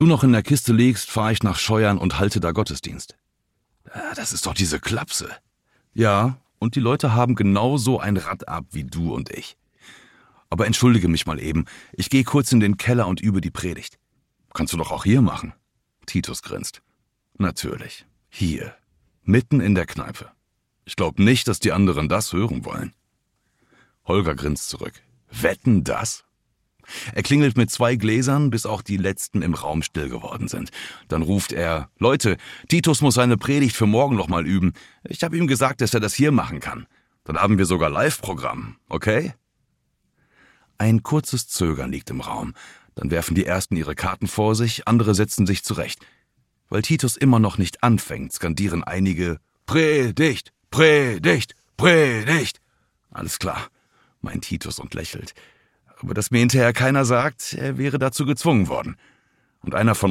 du noch in der Kiste liegst, fahre ich nach Scheuern und halte da Gottesdienst. Das ist doch diese Klapse. Ja, und die Leute haben genauso ein Rad ab wie du und ich. Aber entschuldige mich mal eben, ich gehe kurz in den Keller und übe die Predigt. Kannst du doch auch hier machen. Titus grinst. Natürlich, hier, mitten in der Kneipe. Ich glaube nicht, dass die anderen das hören wollen. Holger grinst zurück. Wetten das? Er klingelt mit 2 Gläsern, bis auch die letzten im Raum still geworden sind. Dann ruft er, Leute, Titus muss seine Predigt für morgen noch mal üben. Ich habe ihm gesagt, dass er das hier machen kann. Dann haben wir sogar Live-Programm, okay? Ein kurzes Zögern liegt im Raum. Dann werfen die Ersten ihre Karten vor sich, andere setzen sich zurecht. Weil Titus immer noch nicht anfängt, skandieren einige Predigt, Predigt, Predigt. Alles klar, meint Titus und lächelt. Aber dass mir hinterher keiner sagt, er wäre dazu gezwungen worden. Und einer von